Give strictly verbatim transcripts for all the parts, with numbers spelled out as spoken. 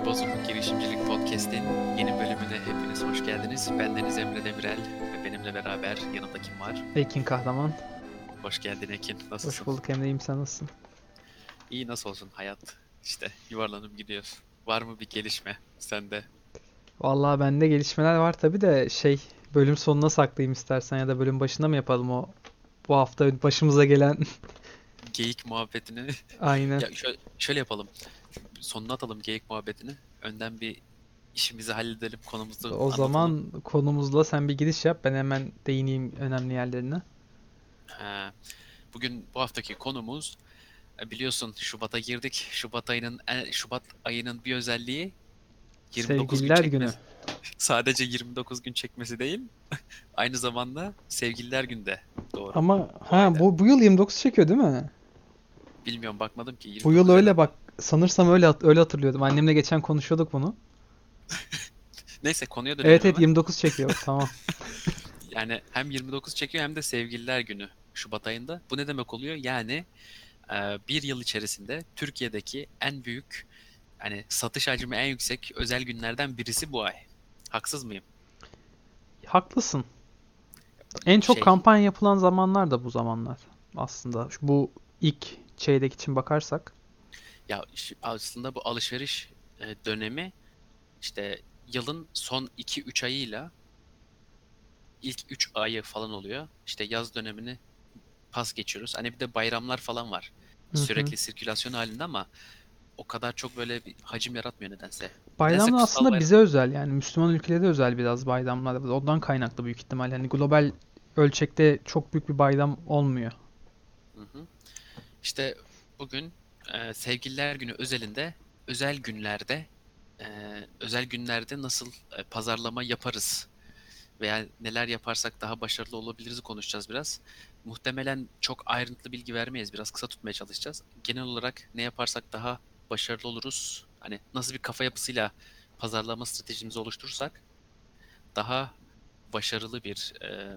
Bozuluk Girişimcilik Podcast'in yeni bölümüne hepiniz hoş geldiniz. Bendeniz Emre Demirel ve benimle beraber yanımda kim var? Ekin Kahraman. Hoş geldin Ekin. Hoş Nasılsın? bulduk Emre, iyiyim, sen nasılsın? İyi, nasıl olsun hayat? İşte yuvarlanıp gidiyoruz. Var mı bir gelişme sende? Vallahi bende gelişmeler var tabii de şey bölüm sonuna saklayayım istersen ya da bölüm başında mı yapalım o bu hafta başımıza gelen Geyik muhabbetini. aynen. Ya şöyle, şöyle yapalım. Sonuna atalım geyik muhabbetini. Önden bir işimizi halledelim, konumuzu O anlatalım. zaman konumuzla sen bir giriş yap, ben hemen değineyim önemli yerlerine. Ha, bugün bu haftaki konumuz e, biliyorsun Şubat'a girdik. Şubat ayının en- Şubat ayının bir özelliği yirmi dokuz gün Sevgililer Günü. çekmesi. Sadece yirmi dokuz gün çekmesi değil, aynı zamanda Sevgililer Günü'nde doğru Ama bu ha ayda. bu bu yıl yirmi dokuz çekiyor değil mi? Bilmiyorum, bakmadım ki Bu yıl yirmi dokuz öyle herhalde. bak, sanırsam öyle hat- öyle hatırlıyordum. Annemle geçen konuşuyorduk bunu. Neyse, konuya dönelim Evet evet, hemen. yirmi dokuz çekiyor. Tamam. Yani hem yirmi dokuz çekiyor hem de Sevgililer Günü Şubat ayında. Bu ne demek oluyor? Yani e, bir yıl içerisinde Türkiye'deki en büyük, hani satış hacmi en yüksek özel günlerden birisi bu ay. Haksız mıyım? Haklısın. En çok Şey, kampanya yapılan zamanlar da bu zamanlar aslında. Şu- Bu ilk çeyrek için bakarsak. ya ş- aslında bu alışveriş e, dönemi işte yılın son iki üç ayıyla ilk üç ayı falan oluyor. İşte yaz dönemini pas geçiyoruz. Hani bir de bayramlar falan var. Hı hı. Sürekli sirkülasyon halinde ama o kadar çok böyle bir hacim yaratmıyor nedense. Nedense Bayramlar kutsal aslında bayram. bize özel, yani Müslüman ülkelere özel biraz bayramlar. Ondan kaynaklı büyük ihtimal. Yani global ölçekte çok büyük bir bayram olmuyor. Hı hı. İşte bugün e, Sevgililer Günü özelinde, özel günlerde e, özel günlerde nasıl e, pazarlama yaparız veya neler yaparsak daha başarılı olabiliriz konuşacağız biraz. Muhtemelen çok ayrıntılı bilgi vermeyiz. Biraz kısa tutmaya çalışacağız. Genel olarak ne yaparsak daha başarılı oluruz. Hani nasıl bir kafa yapısıyla pazarlama stratejimizi oluşturursak daha başarılı bir e,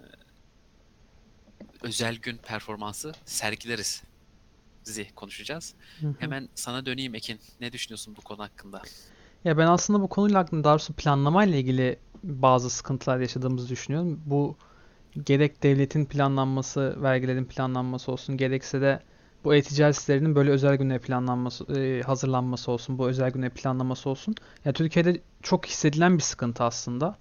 özel gün performansı sergileriz. Bizi konuşacağız. Hı hı. Hemen sana döneyim Ekin. Ne düşünüyorsun bu konu hakkında? Ya ben aslında bu konuyla hakkında, daha doğrusu planlamayla ilgili bazı sıkıntılar yaşadığımızı düşünüyorum. Bu gerek devletin planlanması, vergilerin planlanması olsun, gerekse de bu e-ticaret sitelerinin böyle özel günlere planlanması, e, hazırlanması olsun, bu özel günlere planlaması olsun. Ya Türkiye'de çok hissedilen bir sıkıntı aslında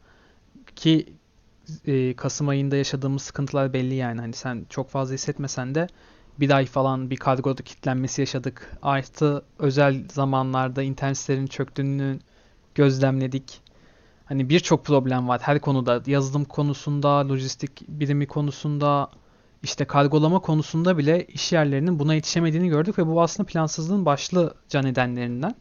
ki e, Kasım ayında yaşadığımız sıkıntılar belli yani. Hani sen çok fazla hissetmesen de bir ay falan bir kargoda kilitlenmesi yaşadık. Artı özel zamanlarda internet sitelerinin çöktüğünü gözlemledik. Hani birçok problem var her konuda. Yazılım konusunda, lojistik birimi konusunda, işte kargolama konusunda bile iş yerlerinin buna yetişemediğini gördük ve bu aslında plansızlığın başlıca nedenlerinden.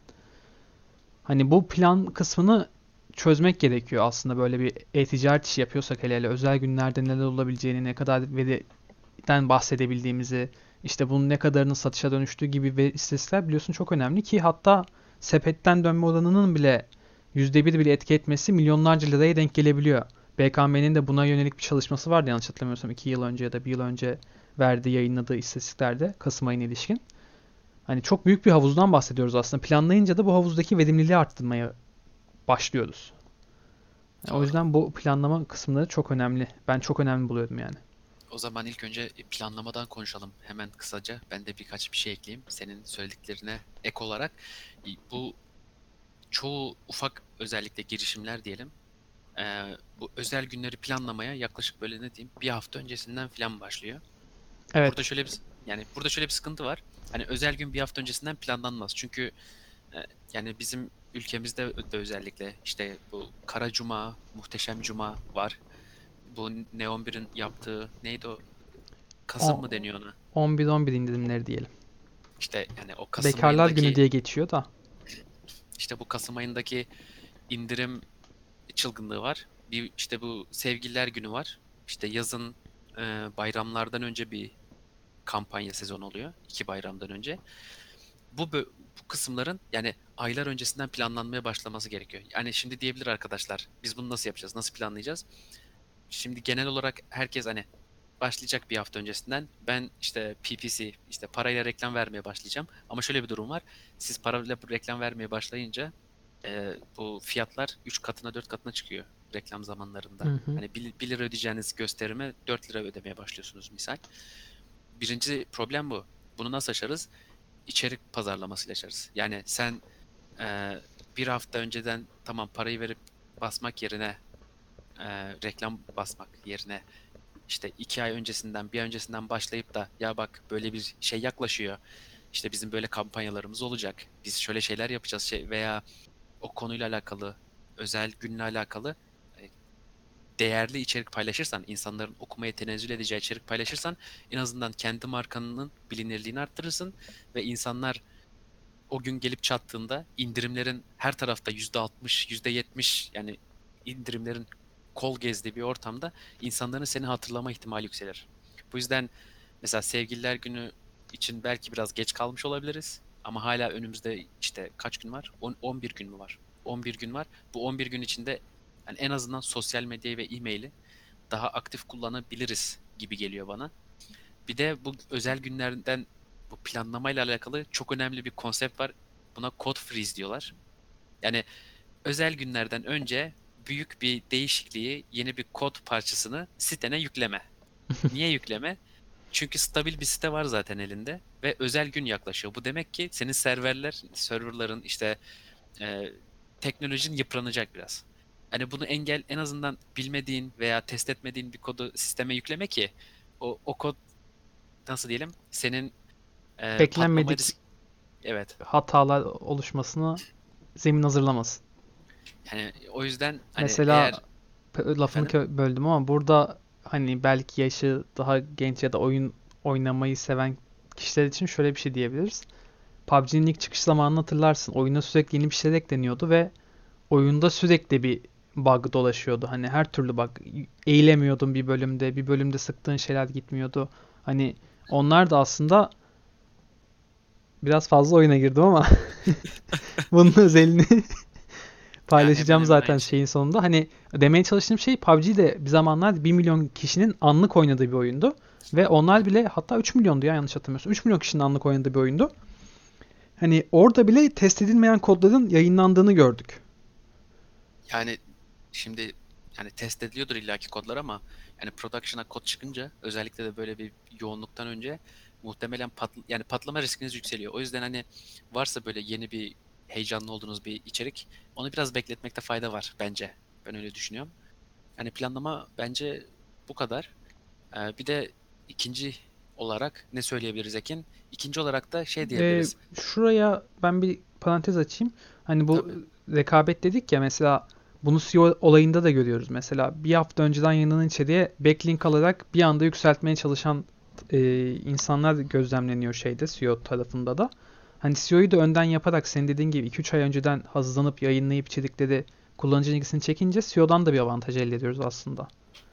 Hani bu plan kısmını çözmek gerekiyor aslında, böyle bir e-ticaret işi yapıyorsak, hele hele özel günlerde neler olabileceğini, ne kadar veriden bahsedebildiğimizi, işte bunun ne kadarının satışa dönüştüğü gibi ve istatistikler biliyorsun çok önemli ki hatta sepetten dönme oranının bile yüzde bir bile etki etmesi milyonlarca liraya denk gelebiliyor. B K M'nin de buna yönelik bir çalışması vardı yanlış hatırlamıyorsam iki yıl önce ya da bir yıl önce verdiği yayınladığı istatistiklerde Kasım ayına ilişkin. Hani çok büyük bir havuzdan bahsediyoruz aslında. Planlayınca da bu havuzdaki verimliliği arttırmaya başlıyoruz. Yani o Doğru. yüzden bu planlama kısımları çok önemli. Ben çok önemli buluyorum yani. O zaman ilk önce planlamadan konuşalım hemen kısaca. Ben de birkaç bir şey ekleyeyim senin söylediklerine ek olarak. Bu çoğu ufak, özellikle girişimler diyelim. Ee, bu özel günleri planlamaya yaklaşık böyle ne diyeyim bir hafta öncesinden falan başlıyor. Burada Evet. şöyle bir yani burada şöyle bir sıkıntı var. Hani özel gün bir hafta öncesinden planlanmaz. Çünkü e, yani bizim ülkemizde de özellikle işte bu Kara Cuma, Muhteşem Cuma var. Bu Neon bir'in yaptığı neydi o? Kasım O, mı deniyor ona? on bir on bir indirimleri diyelim. İşte yani o Kasım Bekarlar günü ayındaki diye geçiyor da. işte bu Kasım ayındaki indirim çılgınlığı var. Bir işte bu Sevgililer Günü var. İşte yazın e, bayramlardan önce bir kampanya sezonu oluyor. İki bayramdan önce. Bu bö- bu kısımların yani aylar öncesinden planlanmaya başlaması gerekiyor. Yani şimdi diyebilir arkadaşlar, biz bunu nasıl yapacağız? Nasıl planlayacağız? Şimdi genel olarak herkes hani başlayacak bir hafta öncesinden. Ben işte P P C, işte parayla reklam vermeye başlayacağım. Ama şöyle bir durum var. Siz parayla reklam vermeye başlayınca e, bu fiyatlar üç katına dört katına çıkıyor reklam zamanlarında. Hı hı. Hani bir bir lira ödeyeceğiniz gösterime dört lira ödemeye başlıyorsunuz misal. Birinci problem bu. Bunu nasıl aşarız? İçerik pazarlamasıyla aşarız. Yani sen e, bir hafta önceden tamam parayı verip basmak yerine e, reklam basmak yerine işte iki ay öncesinden bir ay öncesinden başlayıp da ya bak böyle bir şey yaklaşıyor. İşte bizim böyle kampanyalarımız olacak. Biz şöyle şeyler yapacağız şey veya o konuyla alakalı özel günle alakalı e, değerli içerik paylaşırsan, insanların okumaya tenezzül edeceği içerik paylaşırsan en azından kendi markanın bilinirliğini arttırırsın ve insanlar o gün gelip çattığında indirimlerin her tarafta yüzde altmış, yüzde yetmiş yani indirimlerin kol gezdiği bir ortamda insanların seni hatırlama ihtimali yükselir. Bu yüzden mesela Sevgililer Günü için belki biraz geç kalmış olabiliriz ama hala önümüzde işte kaç gün var? on, on bir gün mü var? on bir gün var. Bu on bir gün içinde yani en azından sosyal medyayı ve e-maili daha aktif kullanabiliriz gibi geliyor bana. Bir de bu özel günlerden bu planlamayla alakalı çok önemli bir konsept var. Buna code freeze diyorlar. Yani özel günlerden önce büyük bir değişikliği, yeni bir kod parçasını sitene yükleme. Niye yükleme? Çünkü stabil bir site var zaten elinde ve özel gün yaklaşıyor. Bu demek ki senin serverler, serverların işte e, teknolojin yıpranacak biraz. Hani bunu engel en azından bilmediğin veya test etmediğin bir kodu sisteme yükleme ki o, o kod nasıl diyelim senin e, patlama Beklenmedik risk evet. hatalar oluşmasına zemin hazırlamasın. Yani o yüzden hani Mesela eğer p- lafını efendim kö- böldüm ama burada hani belki yaşı daha genç ya da oyun oynamayı seven kişiler için şöyle bir şey diyebiliriz. P U B G'nin ilk çıkış zamanını hatırlarsın. Oyuna sürekli yeni bir şeyler ekleniyordu ve oyunda sürekli bir bug dolaşıyordu. Hani her türlü bug. Eğilemiyordun bir bölümde, bir bölümde sıktığın şeyler gitmiyordu. Hani onlar da aslında biraz fazla oyuna girdim ama bunun özelini ya hemen paylaşacağım hemen zaten aynı şey. şeyin sonunda. Hani demeye çalıştığım şey P U B G de bir zamanlar bir milyon kişinin anlık oynadığı bir oyundu. Ve Hı onlar hı. bile hatta üç milyondu ya yanlış hatırlamıyorsam. üç milyon kişinin anlık oynadığı bir oyundu. Hani orada bile test edilmeyen kodların yayınlandığını gördük. Yani şimdi yani test ediliyordur illaki kodlar ama yani production'a kod çıkınca özellikle de böyle bir yoğunluktan önce muhtemelen patl yani patlama riskiniz yükseliyor. O yüzden hani varsa böyle yeni bir heyecanlı olduğunuz bir içerik onu biraz bekletmekte fayda var bence. Ben öyle düşünüyorum. Yani planlama bence bu kadar. Ee, bir de ikinci olarak ne söyleyebiliriz Ekin? İkinci olarak da şey Ee, diyebiliriz. şuraya ben bir parantez açayım. Hani bu Tabii. rekabet dedik ya mesela bunu S E O olayında da görüyoruz. Mesela bir hafta önceden yayınlanan içeriğe backlink alarak bir anda yükseltmeye çalışan e, insanlar gözlemleniyor şeyde S E O tarafında da. Hani S E O'yu da önden yaparak senin dediğin gibi iki üç ay önceden hazırlanıp yayınlayıp içerikleri kullanıcı ilgisini çekince S E O'dan da bir avantaj elde ediyoruz aslında.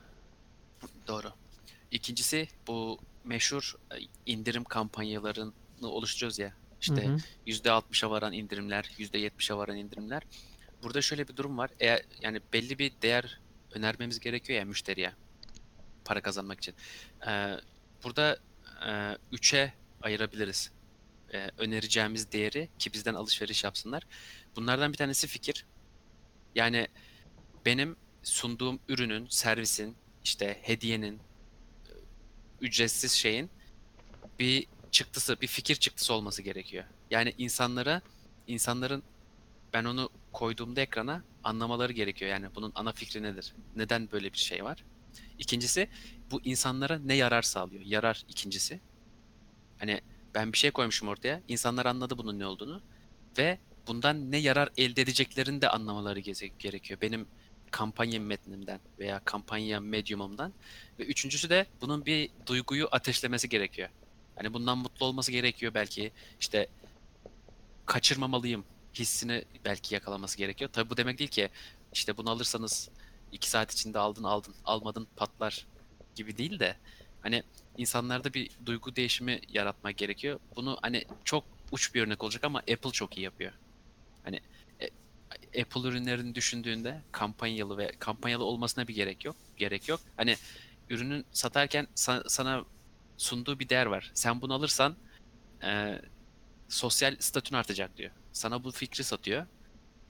Doğru. İkincisi bu meşhur e, indirim kampanyalarını oluşturuyoruz ya. Hı İşte hı. yüzde altmışa varan indirimler, yüzde yetmişe varan indirimler. Burada şöyle bir durum var. Eğer yani belli bir değer önermemiz gerekiyor ya müşteriye para kazanmak için. Ee, burada e, üçe ayırabiliriz. Ee, önereceğimiz değeri ki bizden alışveriş yapsınlar. Bunlardan bir tanesi fikir. Yani benim sunduğum ürünün, servisin, işte hediyenin, ücretsiz şeyin bir çıktısı, bir fikir çıktısı olması gerekiyor. Yani insanlara, insanların ben onu koyduğumda ekrana anlamaları gerekiyor. Yani bunun ana fikri nedir? Neden böyle bir şey var? İkincisi, bu insanlara ne yarar sağlıyor? Yarar ikincisi. Hani ben bir şey koymuşum ortaya, insanlar anladı bunun ne olduğunu ve bundan ne yarar elde edeceklerini de anlamaları geze- gerekiyor. Benim kampanya metnimden veya kampanya medyumumdan. Ve üçüncüsü de bunun bir duyguyu ateşlemesi gerekiyor. Hani bundan mutlu olması gerekiyor belki. İşte kaçırmamalıyım hissini belki yakalaması gerekiyor. Tabii bu demek değil ki işte bunu alırsanız iki saat içinde aldın aldın almadın patlar gibi değil de hani insanlarda bir duygu değişimi yaratmak gerekiyor. Bunu hani çok uç bir örnek olacak ama Apple çok iyi yapıyor. Hani e, Apple ürünlerini düşündüğünde kampanyalı ve kampanyalı olmasına bir gerek yok. Gerek yok. Hani ürünün satarken sa- sana sunduğu bir değer var. Sen bunu alırsan e, sosyal statün artacak diyor. Sana bu fikri satıyor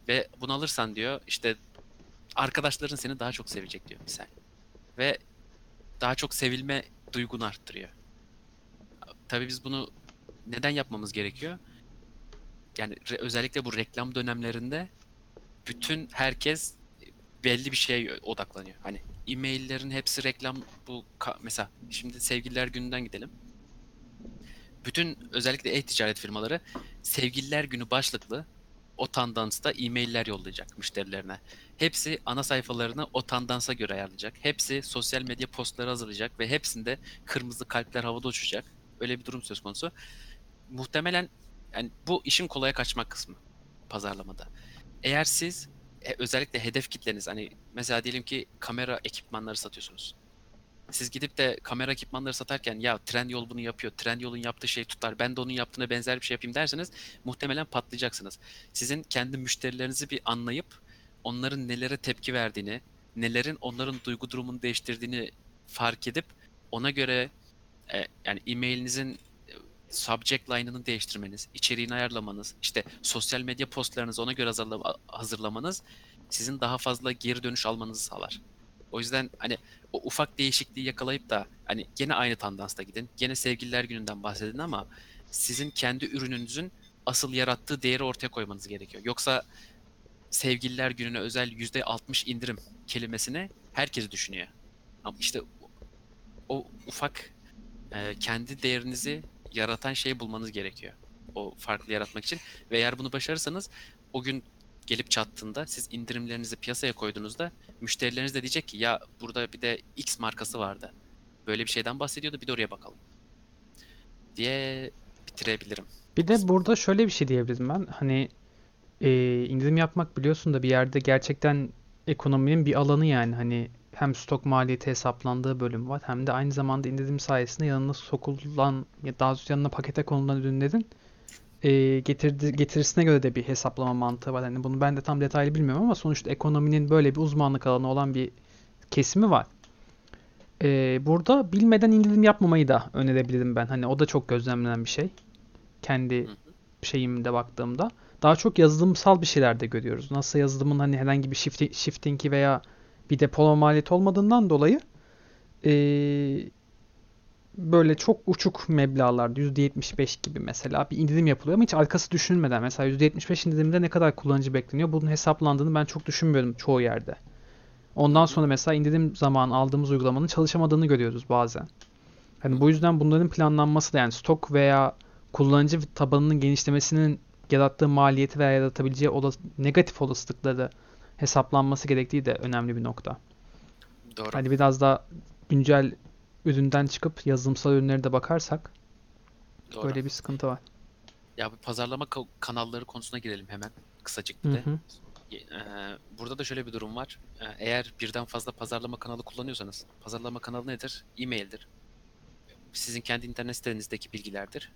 Ve bunu alırsan diyor işte arkadaşların seni daha çok sevecek diyor misal. Ve daha çok sevilme duygunu arttırıyor. Tabii biz bunu neden yapmamız gerekiyor? Yani re- özellikle bu reklam dönemlerinde bütün herkes belli bir şeye odaklanıyor. Hani e-maillerin hepsi reklam bu ka- mesela şimdi Sevgililer Günü'nden gidelim. Bütün özellikle e-ticaret firmaları Sevgililer Günü başlıklı o tandansta e-mailler yollayacak müşterilerine. Hepsi ana sayfalarını o tandansa göre ayarlayacak. Hepsi sosyal medya postları hazırlayacak ve hepsinde kırmızı kalpler havada uçacak. Öyle bir durum söz konusu. Muhtemelen yani bu işin kolaya kaçmak kısmı pazarlamada. Eğer siz e, özellikle hedef kitleniz hani mesela diyelim ki kamera ekipmanları satıyorsunuz. Siz gidip de kamera ekipmanları satarken ya Trendyol bunu yapıyor, Trendyol'un yaptığı şey tutar, ben de onun yaptığına benzer bir şey yapayım derseniz muhtemelen patlayacaksınız. Sizin kendi müşterilerinizi bir anlayıp onların nelere tepki verdiğini, nelerin onların duygu durumunu değiştirdiğini fark edip ona göre e, yani e-mailinizin e, subject line'ını değiştirmeniz, içeriğini ayarlamanız, işte sosyal medya postlarınızı ona göre hazırla- hazırlamanız sizin daha fazla geri dönüş almanızı sağlar. O yüzden hani o ufak değişikliği yakalayıp da hani gene aynı tandansta gidin. Gene Sevgililer Günü'nden bahsedin ama sizin kendi ürününüzün asıl yarattığı değeri ortaya koymanız gerekiyor. Yoksa Sevgililer Günü'ne özel yüzde altmış indirim kelimesini herkes düşünüyor. Ama işte o ufak e, kendi değerinizi yaratan şeyi bulmanız gerekiyor. O farklı yaratmak için. Ve eğer bunu başarırsanız o gün gelip çattığında siz indirimlerinizi piyasaya koyduğunuzda müşterileriniz de diyecek ki ya burada bir de X markası vardı. Böyle bir şeyden bahsediyordu bir de oraya bakalım diye bitirebilirim bu Bir de kısmı. burada şöyle bir şey diyebilirim ben. Hani e, indirim yapmak biliyorsun da bir yerde gerçekten ekonominin bir alanı yani. Hani hem stok maliyeti hesaplandığı bölüm var hem de aynı zamanda indirim sayesinde yanına sokulan ya daha doğrusu yanına pakete konulan ürünlerin e, getirdi, getirisine göre de bir hesaplama mantığı var. Hani bunu ben de tam detaylı bilmiyorum ama sonuçta ekonominin böyle bir uzmanlık alanı olan bir kesimi var. E, burada bilmeden indirim yapmamayı da önerebilirim ben. Hani o da çok gözlemlenen bir şey. Kendi Hı hı. şeyimde baktığımda. Daha çok yazılımsal bir şeyler de görüyoruz. Nasıl yazılımın hani herhangi bir shifti, shifting'i veya bir depolama maliyeti olmadığından dolayı e, böyle çok uçuk meblağlarda yüzde yetmiş beş gibi mesela bir indirim yapılıyor ama hiç arkası düşünülmeden mesela yüzde yetmiş beş indirimde ne kadar kullanıcı bekleniyor bunun hesaplandığını ben çok düşünmüyorum çoğu yerde. Hı Ondan hı. sonra mesela indirim zamanı aldığımız uygulamanın çalışamadığını görüyoruz bazen. Hı Hani bu hı. yüzden bunların planlanması da yani stok veya kullanıcı tabanının genişlemesinin yarattığı maliyeti veya yaratabileceği olas negatif olasılıkları hesaplanması gerektiği de önemli bir nokta. Doğru. Hani biraz da güncel üründen çıkıp yazılımsal ürünlere de bakarsak Doğru. böyle bir sıkıntı var. Ya bu pazarlama ka- kanalları konusuna girelim hemen kısacık bir Hı de. hı. Ye- e, Burada da şöyle bir durum var. E, Eğer birden fazla pazarlama kanalı kullanıyorsanız, pazarlama kanalı nedir? E-mail'dir. Sizin kendi internet sitenizdeki bilgilerdir.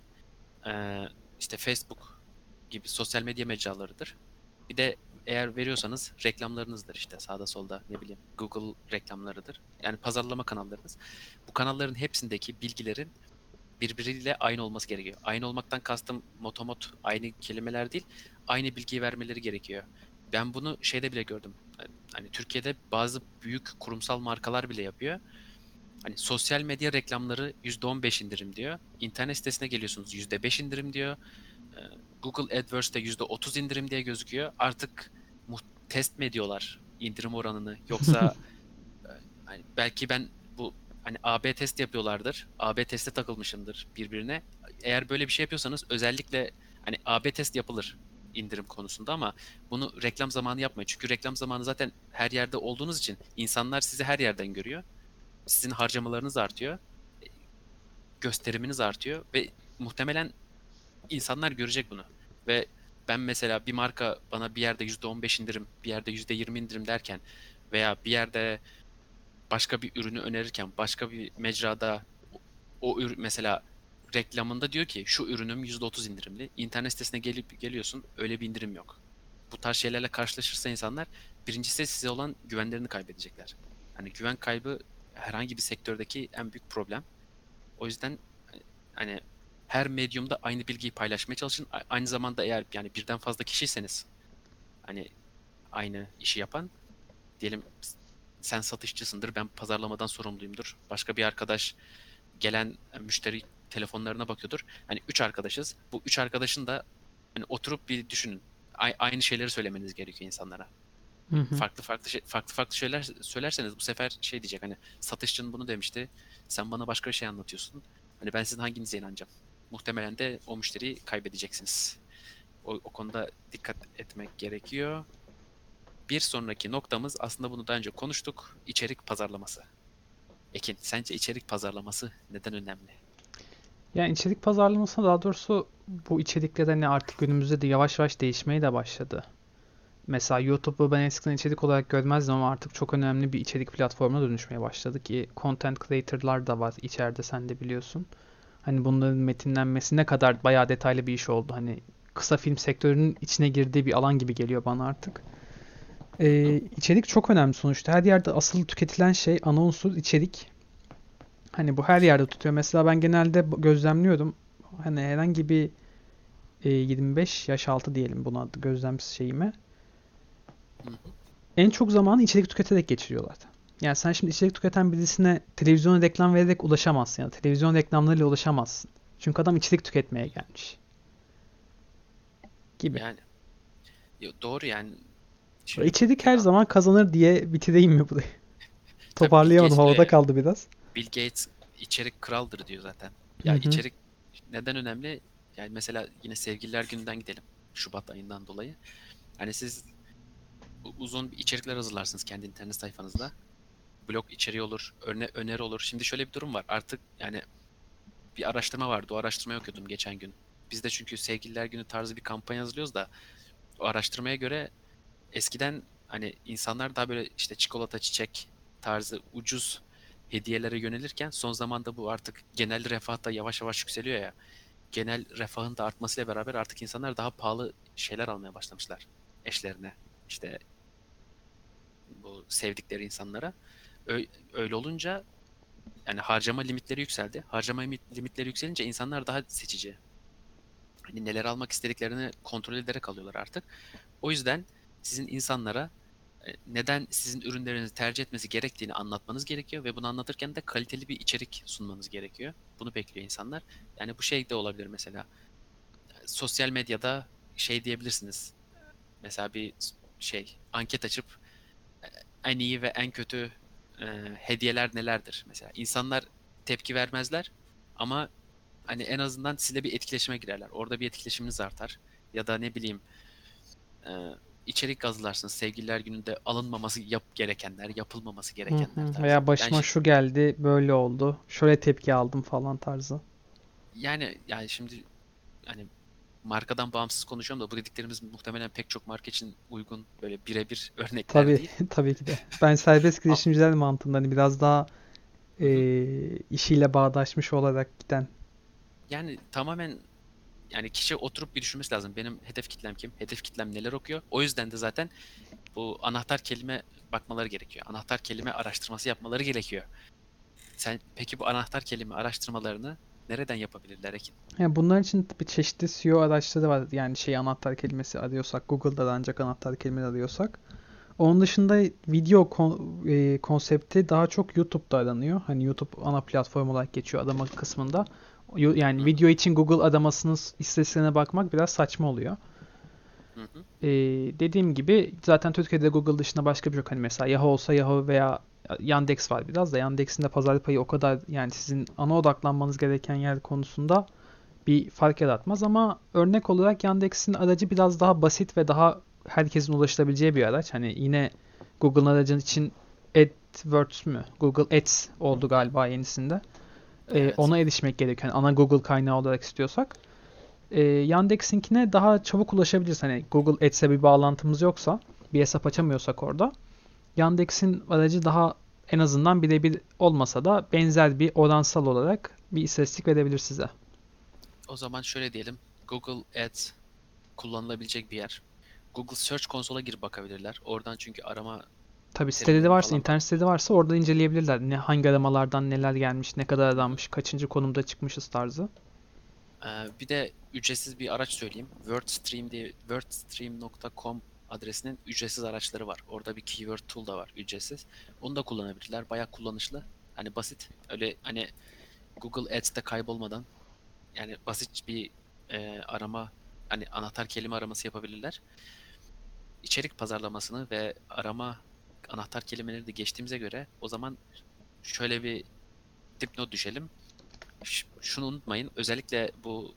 E, işte Facebook gibi sosyal medya mecralarıdır. Bir de eğer veriyorsanız reklamlarınızdır işte sağda solda ne bileyim Google reklamlarıdır. Yani pazarlama kanallarınız. Bu kanalların hepsindeki bilgilerin birbiriyle aynı olması gerekiyor. Aynı olmaktan kastım motomot aynı kelimeler değil, aynı bilgiyi vermeleri gerekiyor. Ben bunu şeyde bile gördüm. Hani Türkiye'de bazı büyük kurumsal markalar bile yapıyor. Hani sosyal medya reklamları yüzde on beş indirim diyor. İnternet sitesine geliyorsunuz yüzde beş indirim diyor. Ee, Google AdWords'te yüzde otuz indirim diye gözüküyor. Artık mu- test mi ediyorlar indirim oranını yoksa e, hani belki ben bu hani A B test yapıyorlardır. A B teste takılmışımdır birbirine. Eğer böyle bir şey yapıyorsanız özellikle hani A B test yapılır indirim konusunda ama bunu reklam zamanı yapmayın. Çünkü reklam zamanı zaten her yerde olduğunuz için insanlar sizi her yerden görüyor. Sizin harcamalarınız artıyor. e, Gösteriminiz artıyor ve muhtemelen insanlar görecek bunu. Ve ben mesela bir marka bana bir yerde yüzde on beş indirim, bir yerde yüzde yirmi indirim derken veya bir yerde başka bir ürünü önerirken başka bir mecrada o, o ürün mesela reklamında diyor ki şu ürünüm yüzde otuz indirimli. İnternet sitesine gelip geliyorsun öyle bir indirim yok. Bu tarz şeylerle karşılaşırsa insanlar birincisi size olan güvenlerini kaybedecekler. Hani güven kaybı herhangi bir sektördeki en büyük problem. O yüzden hani her medyumda aynı bilgiyi paylaşmaya çalışın. A- Aynı zamanda eğer yani birden fazla kişiyseniz hani aynı işi yapan. Diyelim sen satışçısındır, ben pazarlamadan sorumluyumdur. Başka bir arkadaş gelen e, müşteri telefonlarına bakıyordur. Hani üç arkadaşız. Bu üç arkadaşın da hani oturup bir düşünün. A- aynı şeyleri söylemeniz gerekiyor insanlara. Hı hı. Farklı farklı şey, farklı farklı şeyler söylerseniz bu sefer şey diyecek, hani satışçın bunu demişti. Sen bana başka bir şey anlatıyorsun. Hani ben sizin hanginize inanacağım? Muhtemelen de o müşteriyi kaybedeceksiniz. O, o konuda dikkat etmek gerekiyor. Bir sonraki noktamız, aslında bunu daha önce konuştuk. İçerik pazarlaması. Ekin, sence içerik pazarlaması neden önemli? Yani içerik pazarlamasına, daha doğrusu bu içerikler hani artık günümüzde de yavaş yavaş değişmeye de başladı. Mesela YouTube'u ben eskiden içerik olarak görmezdim ama artık çok önemli bir içerik platformuna dönüşmeye başladı ki content creator'lar da var içeride, sen de biliyorsun. Hani bunların metinlenmesi ne kadar bayağı detaylı bir iş oldu. Hani kısa film sektörünün içine girdiği bir alan gibi geliyor bana artık. Hı hı, Ee, içerik çok önemli sonuçta. Her yerde asıl tüketilen şey ana unsur içerik. Hani bu her yerde tutuyor. Mesela ben genelde gözlemliyorum. Hani herhangi bir e, yirmi beş yaş altı diyelim buna gözlem şeyime. hı hı. En çok zamanı içerik tüketerek geçiriyorlar. Yani sen şimdi içerik tüketen birisine televizyona reklam vererek ulaşamazsın ya da televizyon reklamlarıyla ulaşamazsın. Çünkü adam içerik tüketmeye gelmiş gibi. Yani yo- doğru yani. Ve Şimdi İçerik her bir zaman kazanır diye bitireyim mi burayı? tabii Bill Toparlayamadım, Gates diyor havada ya. kaldı biraz. Bill Gates içerik kraldır diyor zaten. Hı Ya hı. içerik neden önemli? Yani mesela yine Sevgililer Günü'nden gidelim. Şubat ayından dolayı. Hani siz u- uzun bir içerikler hazırlarsınız kendi internet sayfanızda. Blog içeriği olur, örne öneri olur. Şimdi şöyle bir durum var. Artık yani bir araştırma vardı. O araştırmayı okuyordum geçen gün. Biz de çünkü Sevgililer Günü tarzı bir kampanya hazırlıyoruz da o araştırmaya göre eskiden hani insanlar daha böyle işte çikolata, çiçek tarzı ucuz hediyelere yönelirken son zamanda bu artık genel refah da yavaş yavaş yükseliyor ya. Genel refahın da artmasıyla beraber artık insanlar daha pahalı şeyler almaya başlamışlar eşlerine. İşte bu sevdikleri insanlara. Ö- Öyle olunca yani harcama limitleri yükseldi. Harcama limit- limitleri yükselince insanlar daha seçici. Hani neler almak istediklerini kontrol ederek alıyorlar artık. O yüzden sizin insanlara e, neden sizin ürünlerinizi tercih etmesi gerektiğini anlatmanız gerekiyor ve bunu anlatırken de kaliteli bir içerik sunmanız gerekiyor. Bunu bekliyor insanlar. Yani bu şey de olabilir mesela. E, Sosyal medyada şey diyebilirsiniz. Mesela bir şey anket açıp e, en iyi ve en kötü e, hediyeler nelerdir mesela. İnsanlar tepki vermezler ama hani en azından sizle bir etkileşime girerler. Orada bir etkileşiminiz artar. Ya da ne bileyim e, içerik hazırlarsınız. Sevgililer gününde alınmaması yap gerekenler, yapılmaması Hı gerekenler hı. tarzı. Veya Yani başıma şi- şu geldi, böyle oldu. Şöyle tepki aldım falan tarzı. yani yani şimdi hani markadan bağımsız konuşuyorum da bu dediklerimiz muhtemelen pek çok marka için uygun böyle birebir örnekler Tabii, değil. tabii ki de. Ben serbest A- girişimciler mantığında hani biraz daha Hı hı. e, işiyle bağdaşmış olarak giden. Yani tamamen yani kişi oturup bir düşünmesi lazım. Benim hedef kitlem kim? Hedef kitlem neler okuyor? O yüzden de zaten bu anahtar kelime bakmaları gerekiyor. Anahtar kelime araştırması yapmaları gerekiyor. Sen peki bu anahtar kelime araştırmalarını nereden yapabilirler Ekin? Yani bunlar için bir çeşitli S E O araçları var. Yani şey, anahtar kelimesi arıyorsak, Google'da da ancak anahtar kelime arıyorsak. Onun dışında video kon- e, konsepti daha çok YouTube'da aranıyor. Hani YouTube ana platform olarak geçiyor arama kısmında. Yo- Hı Yani hı, video için Google aramasının s- istatistiklerine bakmak biraz saçma oluyor. hı hı. Ee, dediğim gibi zaten Türkiye'de Google dışında başka bir şey yok. Hani mesela Yahoo olsa Yahoo veya Yandex var biraz da. Yandex'in de pazar payı o kadar, yani sizin ana odaklanmanız gereken yer konusunda bir fark yaratmaz ama örnek olarak Yandex'in aracı biraz daha basit ve daha herkesin ulaşılabileceği bir araç. Hani yine Google'ın aracın için AdWords mü? Google Ads oldu galiba yenisinde. Ee, Evet. ona erişmek gerekiyor. Yani ana Google kaynağı olarak istiyorsak. Ee, Yandex'inkine daha çabuk ulaşabiliriz. Hani Google Ads'e bir bağlantımız yoksa, bir hesap Hı hı. açamıyorsak orada. Yandex'in aracı daha, en azından birebir olmasa da benzer bir oransal olarak bir istatistik verebilir size. O zaman şöyle diyelim. Google Ads kullanılabilecek bir yer. Google Search Console'a girip bakabilirler. Oradan çünkü arama Tabii siteleri terimlerini varsa, falan internet siteleri varsa orada inceleyebilirler. Ne, hangi aramalardan neler gelmiş, ne kadar Hı hı. aranmış, kaçıncı konumda çıkmışız tarzı. Ee, bir de ücretsiz bir araç söyleyeyim. WordStream diye wordstream nokta com adresinin ücretsiz araçları var. Orada bir keyword tool da var ücretsiz. Onu da kullanabilirler. Bayağı kullanışlı. Hani basit. Öyle hani Google Ads'te kaybolmadan yani basit bir e, arama hani anahtar kelime araması yapabilirler. İçerik pazarlamasını ve arama anahtar kelimeleri de geçtiğimize göre o zaman şöyle bir dipnot düşelim. Ş- Şunu unutmayın. Özellikle bu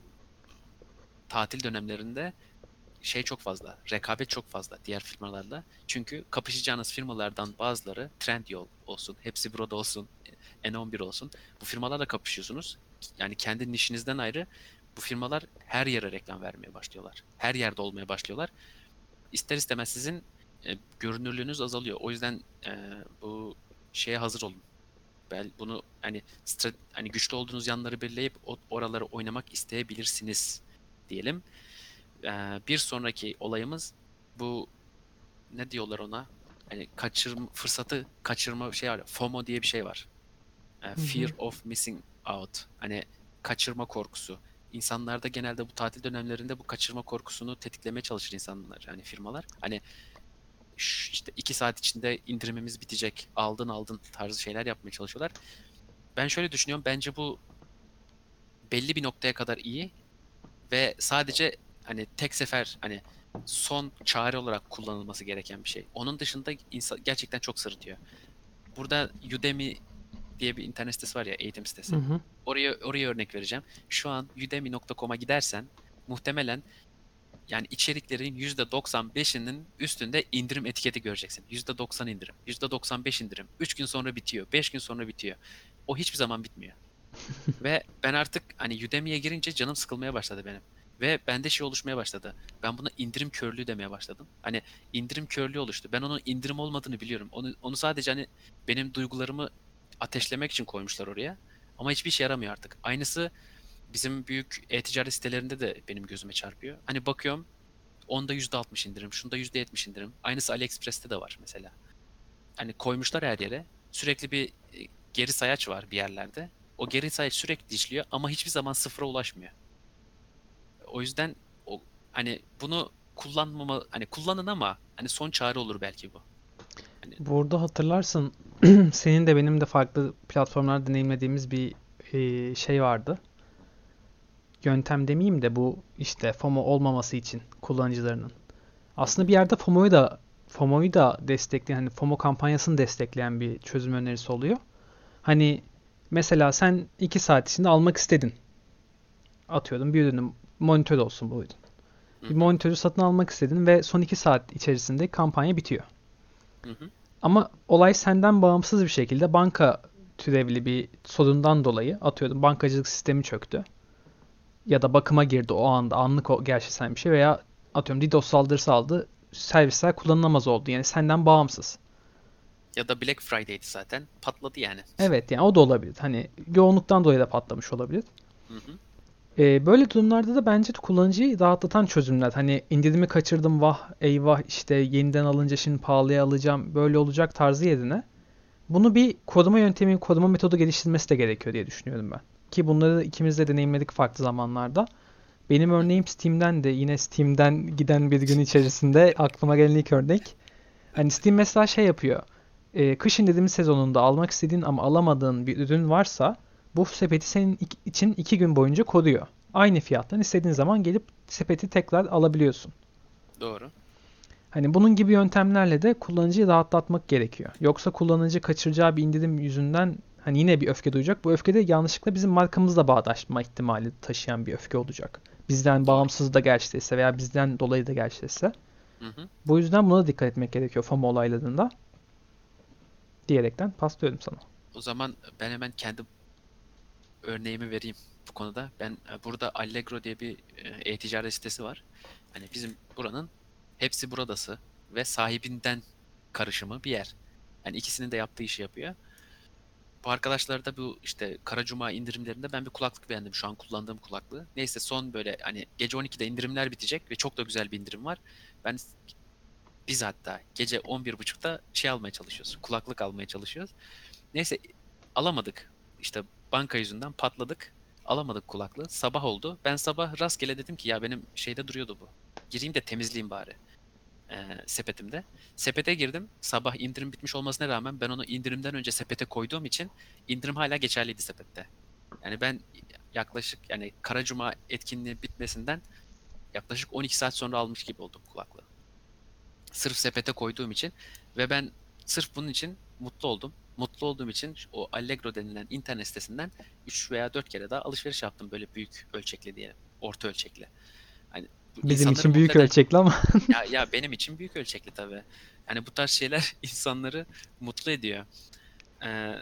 tatil dönemlerinde şey çok fazla. Rekabet çok fazla diğer firmalarla. Çünkü kapışacağınız firmalardan bazıları Trendyol olsun, hepsi burada olsun, N on bir olsun. Bu firmalarla kapışıyorsunuz. Yani kendi nişinizden ayrı bu firmalar her yere reklam vermeye başlıyorlar. Her yerde olmaya başlıyorlar. İster istemez sizin e, görünürlüğünüz azalıyor. O yüzden e, bu şeye hazır olun. Bel bunu hani stra- hani güçlü olduğunuz yanları belirleyip o- oraları oynamak isteyebilirsiniz diyelim. Ee, bir sonraki olayımız bu ne diyorlar ona? Hani kaçırma fırsatı kaçırma şey var. FOMO diye bir şey var. Ee, Hı hı. Fear of missing out. Hani kaçırma korkusu. İnsanlarda genelde bu tatil dönemlerinde bu kaçırma korkusunu tetiklemeye çalışır insanlar yani firmalar. Hani "Şş, işte iki saat içinde indirimimiz bitecek. Aldın aldın tarzı şeyler yapmaya çalışıyorlar. Ben şöyle düşünüyorum. Bence bu belli bir noktaya kadar iyi ve sadece hani tek sefer hani son çare olarak kullanılması gereken bir şey. Onun dışında insan gerçekten çok sırıtıyor. Burada Udemy diye bir internet sitesi var ya, eğitim Hı sitesi. hı. Oraya oraya örnek vereceğim. Şu an udemy nokta com'a gidersen muhtemelen yani içeriklerin yüzde doksan beşinin üstünde indirim etiketi göreceksin. yüzde doksan indirim, yüzde doksan beş indirim. üç gün sonra bitiyor, beş gün sonra bitiyor. O hiçbir zaman bitmiyor. Ve ben artık hani Udemy'ye girince canım sıkılmaya başladı benim. Ve bende şey oluşmaya başladı. Ben buna indirim körlüğü demeye başladım. Hani indirim körlüğü oluştu. Ben onun indirim olmadığını biliyorum. Onu, onu sadece hani benim duygularımı ateşlemek için koymuşlar oraya. Ama hiçbir işe yaramıyor artık. Aynısı bizim büyük e-ticaret sitelerinde de benim gözüme çarpıyor. Hani bakıyorum onda yüzde altmış indirim, şunda yüzde yetmiş indirim. Aynısı AliExpress'te de var mesela. Hani koymuşlar her yere. Sürekli bir e, geri sayaç var bir yerlerde. O geri sayaç sürekli işliyor ama hiçbir zaman sıfıra ulaşmıyor. O yüzden o hani bunu kullanmama hani kullanın ama hani son çare olur belki bu. Hani Burada hatırlarsın senin de benim de farklı platformlarda deneyimlediğimiz bir e, şey vardı. Yöntem demeyeyim de bu işte FOMO olmaması için kullanıcılarının. hı Aslında hı, bir yerde FOMO'yu da FOMO'yu da destekleyen, hani FOMO kampanyasını destekleyen bir çözüm önerisi oluyor. Hani mesela sen iki saat içinde almak istedin. Atıyordum bir ürünü, monitör olsun bu ürün. hı Bir hı, monitörü satın almak istedin ve son iki saat içerisinde kampanya bitiyor. hı hı. Ama olay senden bağımsız bir şekilde banka türevli bir sorundan dolayı, atıyorum bankacılık sistemi çöktü. Ya da bakıma girdi o anda, anlık o gerçekten bir şey, veya atıyorum DDoS saldırısı aldı, servisler kullanılamaz oldu. Yani senden bağımsız. Ya da Black Friday'di zaten. Patladı yani. Evet, yani o da olabilir. Hani yoğunluktan dolayı da patlamış olabilir. Hı hı. Ee, böyle durumlarda da bence kullanıcıyı rahatlatan çözümler. Hani indirimi kaçırdım, vah eyvah işte yeniden alınca şimdi pahalıya alacağım, böyle olacak tarzı yerine bunu bir koruma yöntemi, koruma metodu geliştirmesi de gerekiyor diye düşünüyorum ben. Ki bunları ikimiz de deneyimledik farklı zamanlarda. Benim Hı hı. örneğim Steam'den de, yine Steam'den giden bir gün içerisinde aklıma gelen ilk örnek. Hani Steam mesela şey yapıyor. E, kışın dediğimiz sezonunda almak istediğin ama alamadığın bir ürün varsa bu sepeti senin için iki gün boyunca koruyor. Aynı fiyattan istediğin zaman gelip sepeti tekrar alabiliyorsun. Doğru. Hani bunun gibi yöntemlerle de kullanıcıyı rahatlatmak gerekiyor. Yoksa kullanıcı kaçıracağı bir indirim yüzünden hani yine bir öfke duyacak. Bu öfke de yanlışlıkla bizim markamızla bağdaşma ihtimali taşıyan bir öfke olacak. Bizden Doğru. bağımsız da gerçekleşse veya bizden dolayı da gerçekleşse. Hı hı. Bu yüzden buna dikkat etmek gerekiyor FOMO olaylarında diyerekten paslıyorum sana. O zaman ben hemen kendi örneğimi vereyim bu konuda. Ben e, burada Allegro diye bir e, e-ticaret sitesi var. Hani bizim buranın hepsi buradası ve sahibinden karışımı bir yer. Yani ikisinin de yaptığı işi yapıyor. Bu arkadaşlar da bu işte Kara Cuma indirimlerinde ben bir kulaklık beğendim. Şu an kullandığım kulaklığı. Neyse son böyle hani gece on ikide indirimler bitecek ve çok da güzel bir indirim var. Ben biz hatta gece on bir buçukta şey almaya çalışıyoruz. Kulaklık almaya çalışıyoruz. Neyse alamadık. İşte banka yüzünden patladık. Alamadık kulaklığı. Sabah oldu. Ben sabah rastgele dedim ki ya benim şeyde duruyordu bu. Gireyim de temizleyeyim bari. e, sepetimde. Sepete girdim. Sabah indirim bitmiş olmasına rağmen ben onu indirimden önce sepete koyduğum için indirim hala geçerliydi sepette. Yani ben yaklaşık yani Kara Cuma etkinliği bitmesinden yaklaşık on iki saat sonra almış gibi oldum kulaklığı. Sırf sepete koyduğum için ve ben sırf bunun için mutlu oldum. Mutlu olduğum için o Allegro denilen internet sitesinden üç veya dört kere daha alışveriş yaptım böyle büyük ölçekli diye, orta ölçekli. Hani bu Bizim insanları için mutlu büyük eden ölçekli ama. ya ya benim için büyük ölçekli tabii. Yani bu tarz şeyler insanları mutlu ediyor. Ee,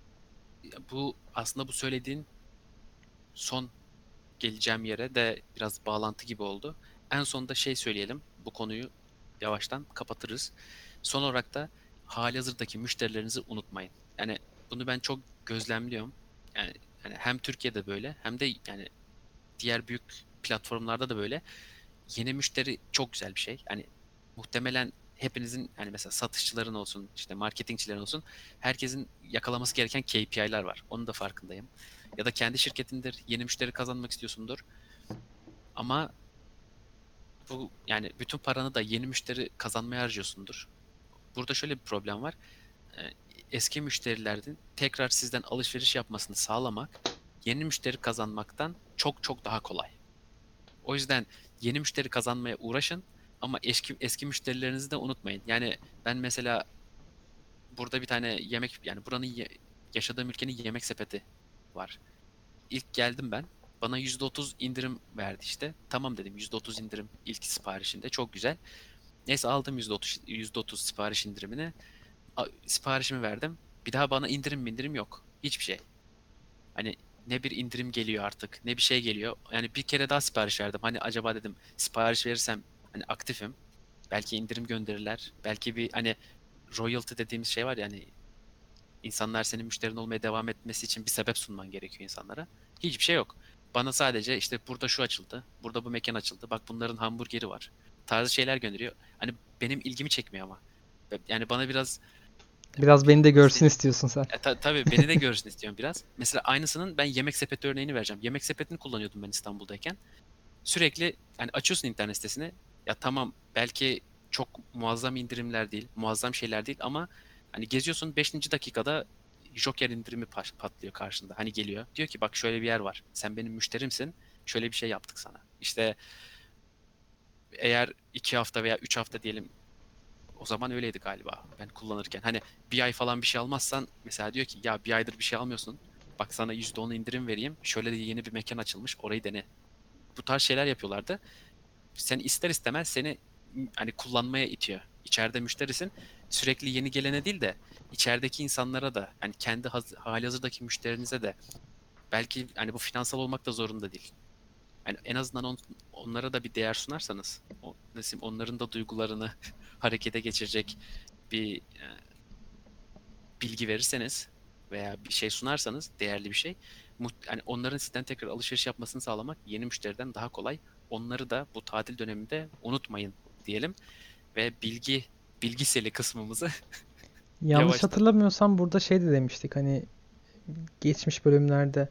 Bu aslında bu söylediğin son geleceğim yere de biraz bağlantı gibi oldu. En sonunda şey söyleyelim. Bu konuyu yavaştan kapatırız. Son olarak da halihazırdaki müşterilerinizi unutmayın. Yani bunu ben çok gözlemliyorum. Yani, yani hem Türkiye'de böyle hem de yani diğer büyük platformlarda da böyle. Yeni müşteri çok güzel bir şey. Yani muhtemelen hepinizin hani mesela satışçıların olsun, işte marketingçilerin olsun herkesin yakalaması gereken K P I'ler var. Onun da farkındayım. Ya da kendi şirketindir, yeni müşteri kazanmak istiyorsundur. Ama bu yani bütün paranı da yeni müşteri kazanmaya harcıyorsundur. Burada şöyle bir problem var. Ee, Eski müşterilerin tekrar sizden alışveriş yapmasını sağlamak yeni müşteri kazanmaktan çok çok daha kolay. O yüzden yeni müşteri kazanmaya uğraşın ama eski eski müşterilerinizi de unutmayın. Yani ben mesela burada bir tane yemek yani buranın ye- yaşadığım ülkenin yemek sepeti var. İlk geldim ben. Bana yüzde otuz indirim verdi işte. Tamam dedim yüzde otuz indirim ilk siparişinde. Çok güzel. Neyse aldım yüzde otuz, yüzde otuz sipariş indirimini. A- Siparişimi verdim. Bir daha bana indirim indirim yok. Hiçbir şey. Hani ne bir indirim geliyor artık ne bir şey geliyor. Yani bir kere daha sipariş verdim. Hani acaba dedim sipariş verirsem hani aktifim. Belki indirim gönderirler. Belki bir hani royalty dediğimiz şey var ya hani insanlar senin müşterin olmaya devam etmesi için bir sebep sunman gerekiyor insanlara. Hiçbir şey yok. Bana sadece işte burada şu açıldı. Burada bu mekan açıldı. Bak bunların hamburgeri var. Tarzı şeyler gönderiyor. Hani benim ilgimi çekmiyor ama. Yani bana biraz Biraz beni de nasıl görsün diyeyim? istiyorsun sen. E, ta- tabii beni de görsün istiyorum biraz. Mesela aynısının ben yemek sepeti örneğini vereceğim. Yemek sepetini kullanıyordum ben İstanbul'dayken. Sürekli hani açıyorsun internet sitesini. Ya tamam belki çok muazzam indirimler değil, muazzam şeyler değil ama hani geziyorsun beşinci dakikada Joker indirimi pa- patlıyor karşında. Hani geliyor. Diyor ki bak şöyle bir yer var. Sen benim müşterimsin. Şöyle bir şey yaptık sana. İşte eğer iki hafta veya üç hafta diyelim o zaman öyleydi galiba ben kullanırken. Hani bir ay falan bir şey almazsan mesela diyor ki ya bir aydır bir şey almıyorsun. Bak sana yüzde on indirim vereyim. Şöyle de yeni bir mekan açılmış. Orayı dene. Bu tarz şeyler yapıyorlardı. Sen ister istemez seni hani kullanmaya itiyor. İçeride müşterisin. Sürekli yeni gelene değil de içerideki insanlara da hani kendi haz- halihazırdaki müşterinize de belki hani bu finansal olmak da zorunda değil. Yani en azından on- onlara da bir değer sunarsanız, o, nasıl diyeyim, onların da duygularını harekete geçirecek bir e, bilgi verirseniz veya bir şey sunarsanız değerli bir şey, muht- hani onların sizden tekrar alışveriş yapmasını sağlamak yeni müşteriden daha kolay. Onları da bu tatil döneminde unutmayın diyelim ve bilgi bilgiseli kısmımızı Yanlış yavaştan. hatırlamıyorsam burada şey de demiştik hani geçmiş bölümlerde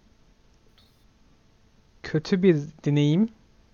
kötü bir deneyim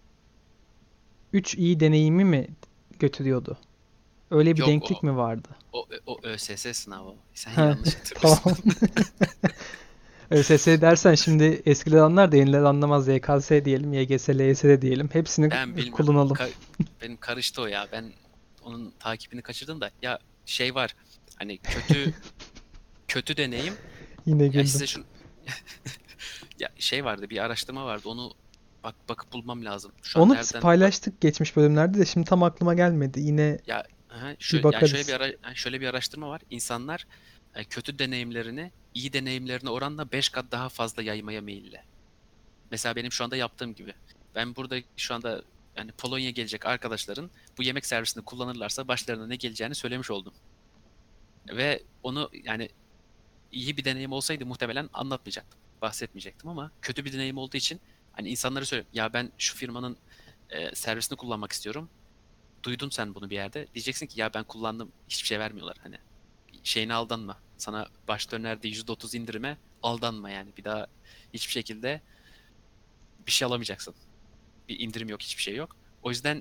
üç iyi deneyimi mi götürüyordu? Öyle bir Yok denklik o mi vardı? o o ÖSS sınavı. Sen Ha, yanlış hatırlıyorsun. tamam. ÖSS dersen şimdi eskiler anlar da yeniler anlamaz. Y K S diyelim, Y G S, L Y S de diyelim. Hepsini Ben bilmiyorum. kullanalım. Ka- benim karıştı o ya. Ben onun takibini kaçırdım da. Ya şey var. Hani kötü kötü deneyim. Yine Ya güldüm. size şu ya şey vardı. Bir araştırma vardı. Onu bak bakıp bulmam lazım. Şu an Onu biz nereden bak paylaştık geçmiş bölümlerde de şimdi tam aklıma gelmedi. Yine ya aha, bir şöyle yani şöyle bir bakarız. ara, yani şöyle bir araştırma var. İnsanlar e, kötü deneyimlerini iyi deneyimlerine oranla beş kat daha fazla yaymaya meyilli. Mesela benim şu anda yaptığım gibi. Ben burada şu anda yani Polonya'ya gelecek arkadaşların bu yemek servisini kullanırlarsa başlarına ne geleceğini söylemiş oldum. Ve onu yani iyi bir deneyim olsaydı muhtemelen anlatmayacaktım. Bahsetmeyecektim ama kötü bir deneyim olduğu için hani insanlara söylüyorum. Ya ben şu firmanın e, servisini kullanmak istiyorum. Duydun sen bunu bir yerde. Diyeceksin ki ya ben kullandım hiçbir şey vermiyorlar. Hani şeyine aldanma. Sana başta önerdiği yüzde otuz indirime aldanma yani. Bir daha hiçbir şekilde bir şey alamayacaksın. Bir indirim yok, hiçbir şey yok. O yüzden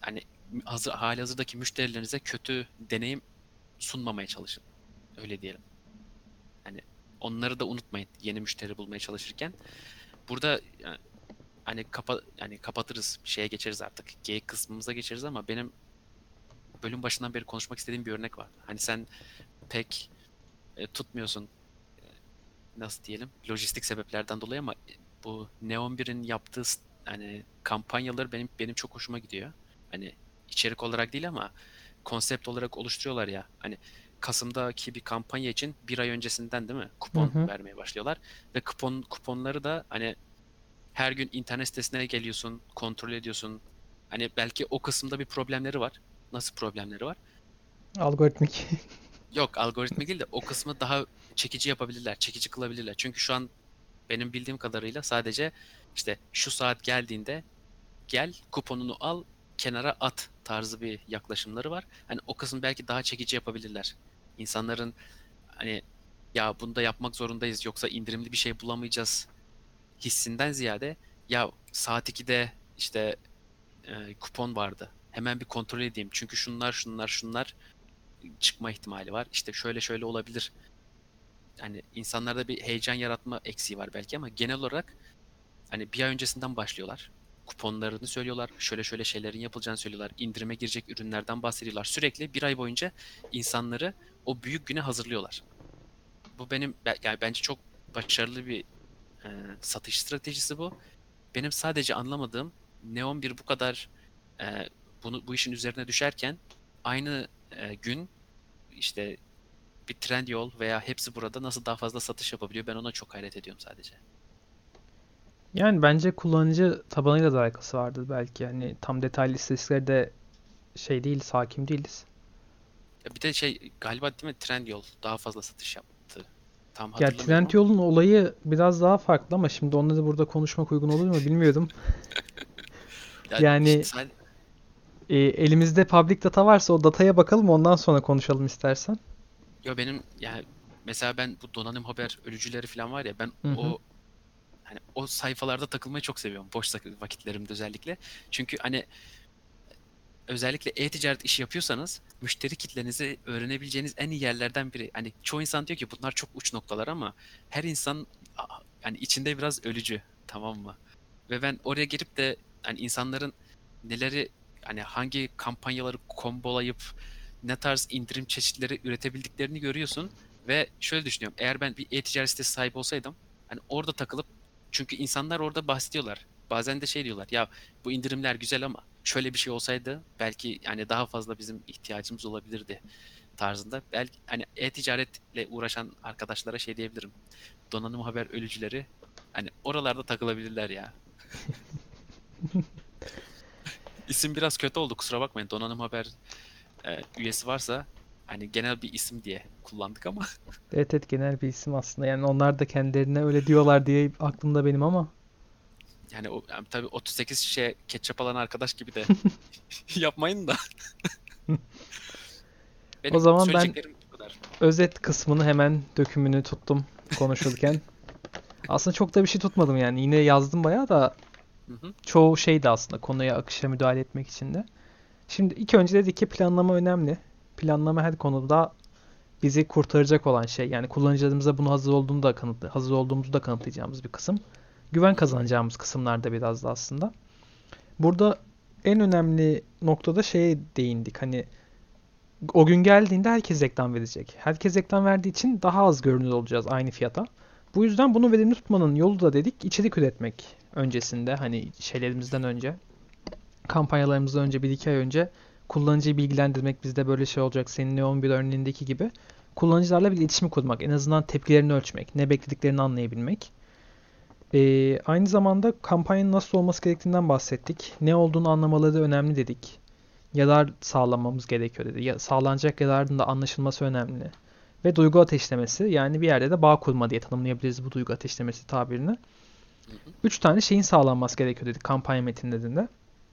hani hazır, halihazırdaki müşterilerinize kötü deneyim sunmamaya çalışın. Öyle diyelim. Hani onları da unutmayın yeni müşteri bulmaya çalışırken. Burada yani, hani kapa yani kapatırız, şeye geçeriz artık. Geyik kısmımıza geçeriz ama benim bölüm başından beri konuşmak istediğim bir örnek var. Hani sen pek e, tutmuyorsun, e, nasıl diyelim, lojistik sebeplerden dolayı ama e, bu Neon birin yaptığı s- hani kampanyaları benim benim çok hoşuma gidiyor. Hani içerik olarak değil ama konsept olarak oluşturuyorlar ya. Hani Kasım'daki bir kampanya için bir ay öncesinden değil mi? Hı Kupon hı. vermeye başlıyorlar ve kupon kuponları da hani her gün internet sitesine geliyorsun, kontrol ediyorsun. Hani belki o kısımda bir problemleri var. Nasıl problemleri var? Algoritmik. Yok, algoritmik değil de o kısmı daha çekici yapabilirler, çekici kılabilirler. Çünkü şu an benim bildiğim kadarıyla sadece işte şu saat geldiğinde gel kuponunu al kenara at tarzı bir yaklaşımları var. Hani o kısmı belki daha çekici yapabilirler. İnsanların hani ya bunu da yapmak zorundayız yoksa indirimli bir şey bulamayacağız hissinden ziyade ya saat ikide işte e, kupon vardı. Hemen bir kontrol edeyim. Çünkü şunlar şunlar şunlar çıkma ihtimali var. İşte şöyle şöyle olabilir. Hani insanlarda bir heyecan yaratma eksiği var belki ama genel olarak hani bir ay öncesinden başlıyorlar. Kuponlarını söylüyorlar. Şöyle şöyle şeylerin yapılacağını söylüyorlar. İndirime girecek ürünlerden bahsediyorlar. Sürekli bir ay boyunca insanları o büyük güne hazırlıyorlar. Bu benim be- yani bence çok başarılı bir e, satış stratejisi bu. Benim sadece anlamadığım Neon bir bu kadar e, bunu bu işin üzerine düşerken aynı e, gün işte bir Trendyol veya hepsi burada nasıl daha fazla satış yapabiliyor? Ben ona çok hayret ediyorum sadece. Yani bence kullanıcı tabanıyla da alakası vardır belki. Yani tam detaylı istatistikleri de şey değiliz, hakim değiliz. Ya bir de şey galiba değil mi Trendyol daha fazla satış yaptı. Tam Ya hatırlamıyorum ama. Trendyol'un olayı biraz daha farklı ama şimdi onları burada konuşmak uygun olur mu bilmiyorum. Ya işte Yani sadece, e, elimizde public data varsa o dataya bakalım ondan sonra konuşalım istersen. yo benim yani mesela ben bu donanım haber ölücüleri falan var ya ben Hı hı. o hani o sayfalarda takılmayı çok seviyorum. Boş sak- vakitlerimde özellikle. Çünkü hani özellikle e-ticaret işi yapıyorsanız müşteri kitlenizi öğrenebileceğiniz en iyi yerlerden biri. Hani çoğu insan diyor ki bunlar çok uç noktalar ama her insan a- yani içinde biraz ölücü, tamam mı? Ve ben oraya girip de hani insanların neleri hani hangi kampanyaları kombolayıp ne tarz indirim çeşitleri üretebildiklerini görüyorsun ve şöyle düşünüyorum. Eğer ben bir e-ticaret sitesi sahibi olsaydım hani orada takılıp çünkü insanlar orada bahsediyorlar. Bazen de şey diyorlar ya bu indirimler güzel ama şöyle bir şey olsaydı belki yani daha fazla bizim ihtiyacımız olabilirdi tarzında. Belki hani e-ticaretle uğraşan arkadaşlara şey diyebilirim. Donanım haber ölücüleri hani oralarda takılabilirler ya. İsim biraz kötü oldu kusura bakmayın. Donanım haber e, üyesi varsa hani genel bir isim diye kullandık ama Evet, evet, genel bir isim aslında. Yani onlar da kendilerine öyle diyorlar diye aklımda benim ama. yani o yani tabii otuz sekiz şişe ketçap alan arkadaş gibi de yapmayın da. O Benim zaman ben söyleyeceklerim bu kadar. özet kısmını hemen dökümünü tuttum konuşurken. Aslında çok da bir şey tutmadım yani. Yine yazdım bayağı da Hı hı, çoğu şeydi aslında konuya akışa müdahale etmek için de. Şimdi ilk önce dedik ki planlama önemli. Planlama her konuda bizi kurtaracak olan şey. Yani kullanıcılarımıza bunu hazır olduğunu da kanıtlı, hazır olduğumuzu da kanıtlayacağımız bir kısım. Güven hı hı, kazanacağımız kısımlarda biraz da aslında. Burada en önemli noktada şeye değindik. Hani o gün geldiğinde herkes reklam verecek. Herkes reklam verdiği için daha az görünür olacağız aynı fiyata. Bu yüzden bunu verimli tutmanın yolu da dedik içerik üretmek öncesinde hani şeylerimizden önce kampanyalarımızdan önce bir iki ay önce kullanıcıyı bilgilendirmek bizde böyle şey olacak senin Neon bir örneğindeki gibi kullanıcılarla bir iletişim kurmak en azından tepkilerini ölçmek ne beklediklerini anlayabilmek. Ee, aynı zamanda kampanyanın nasıl olması gerektiğinden bahsettik. Ne olduğunu anlamaları önemli dedik. Yadar sağlamamız gerekiyor dedi. Ya, sağlanacak yadarın da anlaşılması önemli. Ve duygu ateşlemesi yani bir yerde de bağ kurma diye tanımlayabiliriz bu duygu ateşlemesi tabirini. hı hı, Üç tane şeyin sağlanması gerekiyor dedik kampanya metinlerinde.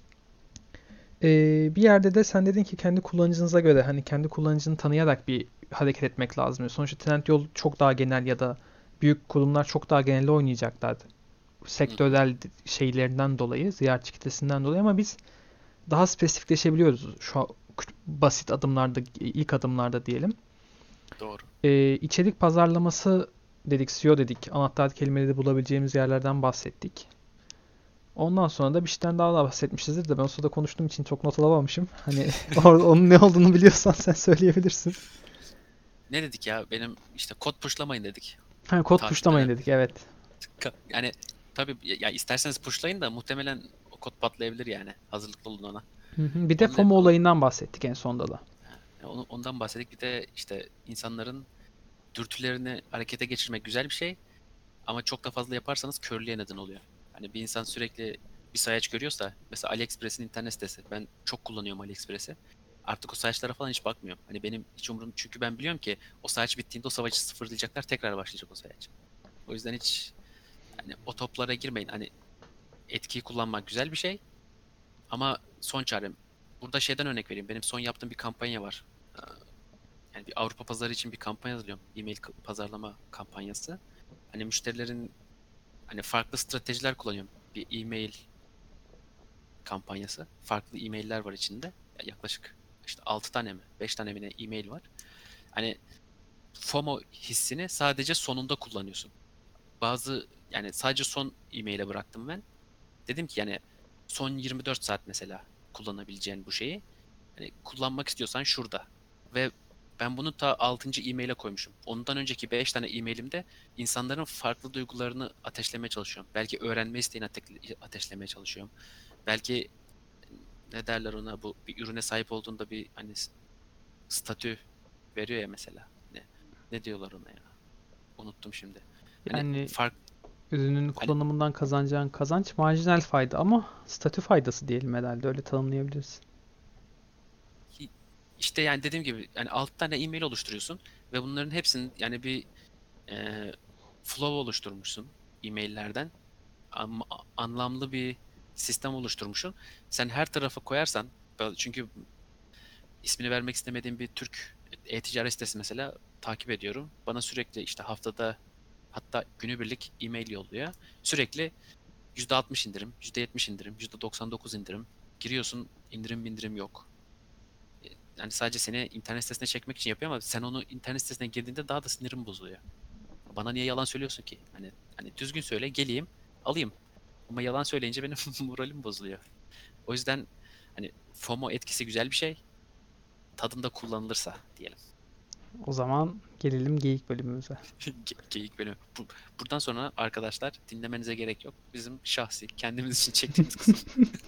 Ee, bir yerde de sen dedin ki kendi kullanıcınıza göre hani kendi kullanıcını tanıyarak bir hareket etmek lazım. Sonuçta Trendyol çok daha genel ya da büyük kurumlar çok daha genelde oynayacaklar. hı hı. Sektörel şeylerinden dolayı, ziyaretçi kitlesinden dolayı ama biz daha spesifikleşebiliyoruz şu küç- basit adımlarda, ilk adımlarda diyelim. Doğru. Ee, içerik pazarlaması dedik, S E O dedik. Anahtar kelimeleri bulabileceğimiz yerlerden bahsettik. Ondan sonra da bir şeyden daha da bahsetmişizdir de ben o sırada konuştuğum için çok not alamamışım. Hani or- onun ne olduğunu biliyorsan sen söyleyebilirsin. Ne dedik ya? Benim işte kod pushlamayın dedik Ha, kod takip puşlamayın eden. dedik, evet. Ka- Yani tabii ya ya isterseniz pushlayın da muhtemelen o kod patlayabilir yani. Hazırlıklı olun ona. Hı hı. Bir de Onun, ne- FOMO o- olayından bahsettik en sonda da. onu- ondan bahsettik. Bir de işte insanların dürtülerini harekete geçirmek güzel bir şey ama çok da fazla yaparsanız körlüğe neden oluyor. Hani bir insan sürekli bir sayaç görüyorsa, mesela AliExpress'in internet sitesi. Ben çok kullanıyorum AliExpress'i. Artık o sayaçlara falan hiç bakmıyorum. Hani benim hiç umurum, çünkü ben biliyorum ki o sayaç bittiğinde o savaşı sıfırlayacaklar, tekrar başlayacak o sayaç. O yüzden hiç, hani o toplara girmeyin. Hani etkiyi kullanmak güzel bir şey ama son çarem. Burada şeyden örnek vereyim. Benim son yaptığım bir kampanya var. Ee, Yani bir Avrupa pazarı için bir kampanya hazırlıyorum. E-mail k- pazarlama kampanyası. Hani müşterilerin, hani farklı stratejiler kullanıyorum. Bir e-mail kampanyası. Farklı e-mailler var içinde. Ya yaklaşık işte altı tane mi, beş tane mi ne e-mail var. Hani FOMO hissini sadece sonunda kullanıyorsun. Bazı, yani sadece son e-maile bıraktım ben. Dedim ki yani son yirmi dört saat mesela kullanabileceğin bu şeyi. Hani kullanmak istiyorsan şurada. Ve ben bunu ta altıncı e-maile koymuşum. Ondan önceki beş tane e-mailimde insanların farklı duygularını ateşlemeye çalışıyorum. Belki öğrenme isteğini ate- ateşlemeye çalışıyorum. Belki ne derler ona, bu bir ürüne sahip olduğunda bir hani s- statü veriyor ya mesela. Ne, ne diyorlar ona ya? Unuttum şimdi. Hani Yani fark ürünün hani kullanımından kazanacağın kazanç marjinal fayda ama statü faydası diyelim, herhalde öyle tanımlayabiliriz. i- işte yani dediğim gibi yani altı tane e-mail oluşturuyorsun ve bunların hepsinin yani bir e, flow oluşturmuşsun e-maillerden. Am- anlamlı bir sistem oluşturmuşsun. Sen her tarafa koyarsan, çünkü ismini vermek istemediğim bir Türk e-ticaret sitesi mesela takip ediyorum. Bana sürekli işte haftada, hatta günübirlik e-mail yolluyor. Sürekli yüzde altmış indirim, yüzde yetmiş indirim, yüzde doksan dokuz indirim. Giriyorsun, indirim indirim yok. E, Yani sadece seni internet sitesine çekmek için yapıyor ama sen onu internet sitesine girdiğinde daha da sinirim bozuluyor. Bana niye yalan söylüyorsun ki? Hani hani düzgün söyle, geleyim, alayım. Ama yalan söyleyince benim moralim bozuluyor. O yüzden hani FOMO etkisi güzel bir şey. Tadında kullanılırsa diyelim. O zaman gelelim geyik bölümümüze. Ge- Geyik bölümü. Bu, buradan sonra arkadaşlar dinlemenize gerek yok. Bizim şahsi kendimiz için çektiğimiz kısım.